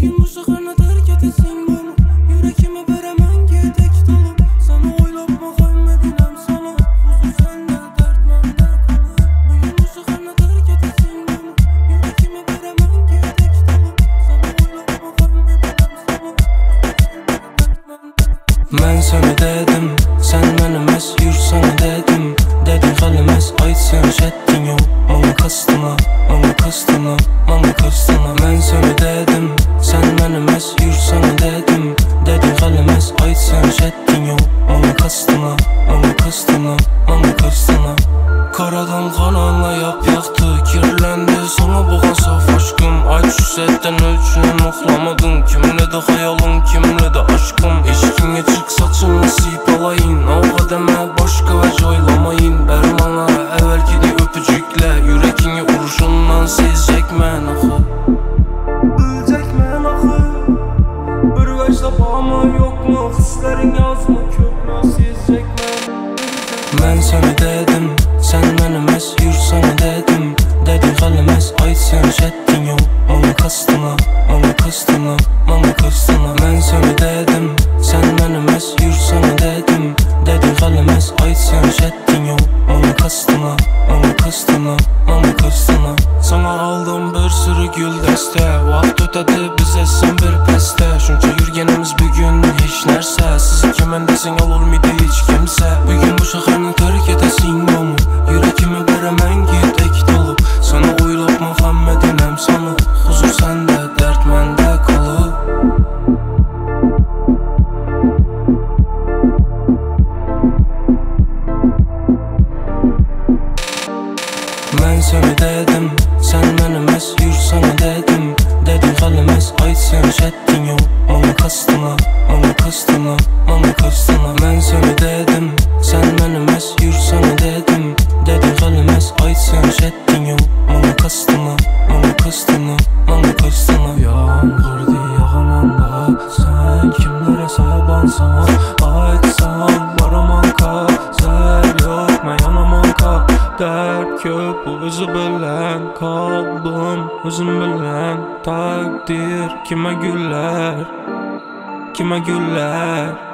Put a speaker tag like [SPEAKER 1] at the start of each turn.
[SPEAKER 1] gün bu şəhərni tərk edəsin bunu. Yürekime verəmən gedək dolub. Səni oylapma qoymadinəm sana. Huzur səndə, dərd məndə qalıb. Bu gün bu şəhərni tərk edəsin bunu. Yürekime verəmən gedək dolub. Səni oylapma qoymadinəm sana.
[SPEAKER 2] Mən sənə dedim, sən mənəməz, yür sana dedim. Dedin xəliməz, ay sən şəddin yox. Mənə kastına, mənə kastına, mənə kastına. Mən sənə dedim, sən mənəməz, yür sana dedim. Dedin xəliməz, ay sən şəddin yox. Mənə kastına, mənə kastına, mənə kastına. Karadan kananla yapyaktı, kirlendi sana boğan saf aşkım. Ay küsətdən ölçünün oxlamadın. Kimlə də xəyalım, kimlə də aşkım. Eşkinə çık saçını siyip alayın. Avğa demə başqa və caylamayın. Bərmana əvvəlki də öpücüklə yürekini uruşundan sezcək mən axı.
[SPEAKER 1] Bilcək mən axı. Bir vəcdə bağımı yoxmu? Xislərin yazma köpmə sezcək mən.
[SPEAKER 2] Mən sənə dedim, sən mənəməz, yür sana dedim. Dedin xəliməz, ay sən şəddin yox. Mənə kastına, mənə kastına, mənə kastına. Mən sənə dedim, sən mənəməz, yür sana dedim. Dedin xəliməz, ay sən şəddin yox. Mənə kastına, mənə kastına, mənə kastına. Sana aldım bir sürü gül dəstə. Vaxt ötədi bizə sən bir pəstə. Şunca yürgenimiz bugün heç nərsə. Sizi kimən desin olmuydu heç kimsə. Bugün bu şəhərni tərk edəsin bunu. Yürekime verəmən gedək dolub. Sana oylapma Muhammedinəm sana. Huzur səndə, dərd məndə qalıb. Mən sənə dedim, sən mənəməz, yür sana dedim. Dedin xəliməz, ay sən şəddin yox. Mənə kastına, mənə kastına, mənə kastına. Mən sənə dedim, sən mənəməz, yür sana dedim. Dedin xəliməz, ay sən şəddin yox. Mənə kastına, mənə kastına, mənə kastına. Yağmurdu yağananda, sən kimlərə səbansan. Aytsan, baramanka, zər yox, mən yanamanka. Dərd köp, bu özü bilən, qalbim özüm bilən. Takdir kimə güller, kimə güller.